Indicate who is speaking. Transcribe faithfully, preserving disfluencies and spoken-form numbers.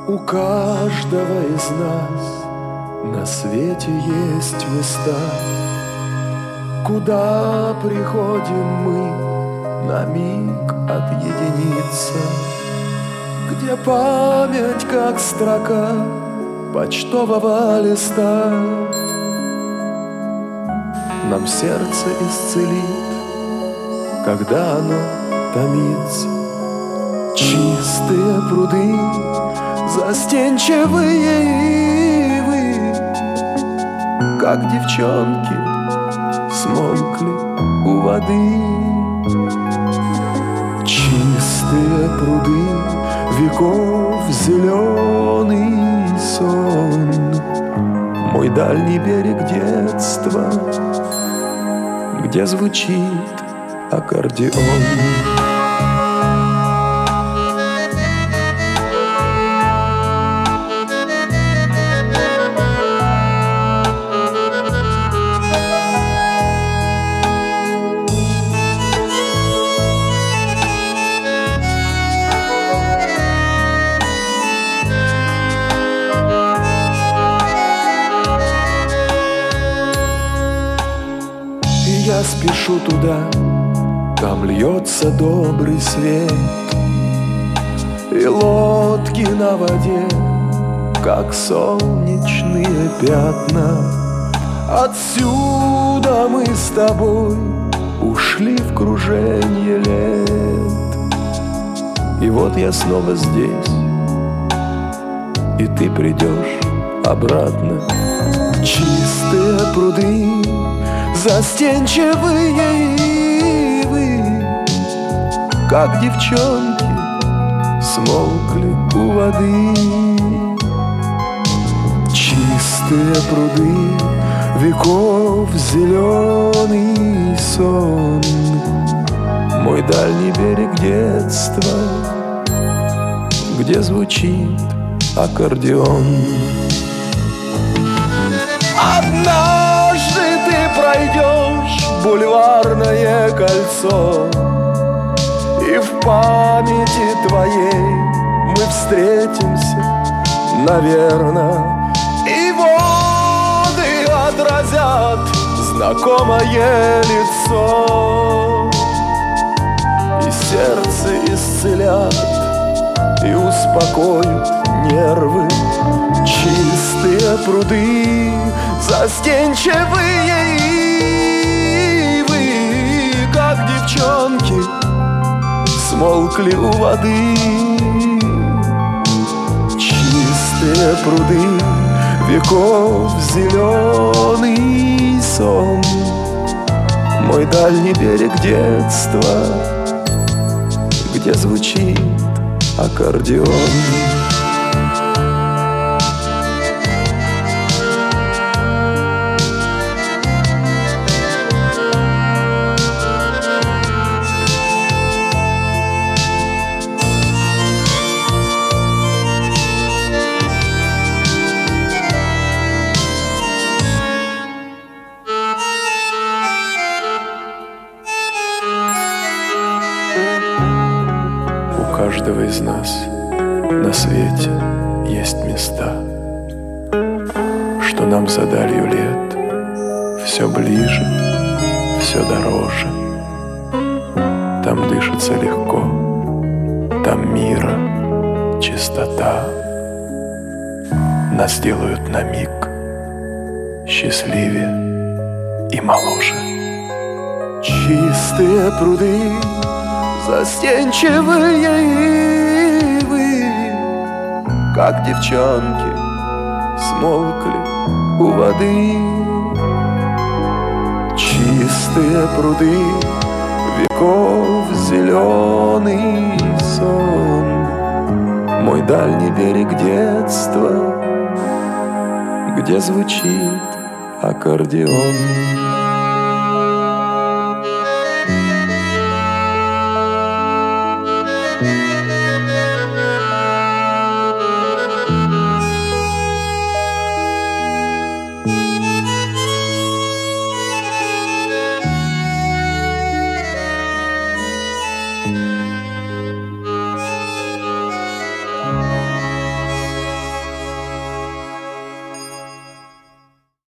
Speaker 1: У каждого из нас на свете есть места, куда приходим мы на миг отъединиться, где память, как строка почтового листа, нам сердце исцелит, когда оно томится. Чистые пруды, застенчивые ивы, как девчонки, смолкли у воды. Чистые пруды, веков зеленый сон, мой дальний берег детства, где звучит аккордеон. Я спешу туда, там льется добрый свет, и лодки на воде, как солнечные пятна. Отсюда мы с тобой ушли в круженье лет, и вот я снова здесь, и ты придешь обратно. Чистые пруды, застенчивые ивы, как девчонки, смолкли у воды. Чистые пруды, веков зеленый сон, мой дальний берег детства, где звучит аккордеон. Однажды ты пройдешь бульварное кольцо, и в памяти твоей мы встретимся, наверно, и воды отразят знакомое лицо, и сердце исцелят, и успокоят нервы. Чистые пруды, застенчивые ивы, как девчонки, смолкли у воды. Чистые пруды, веков зеленый сон, мой дальний берег детства, где звучит аккордеон. У каждого из нас на свете есть места, что нам за далью лет все ближе, все дороже. Там дышится легко, там мира чистота. Нас делают на миг счастливее и моложе. Чистые пруды, застенчивые ивы, как девчонки, смолкли у воды. Чистые пруды, веков зеленый сон, мой дальний берег детства, где звучит аккордеон.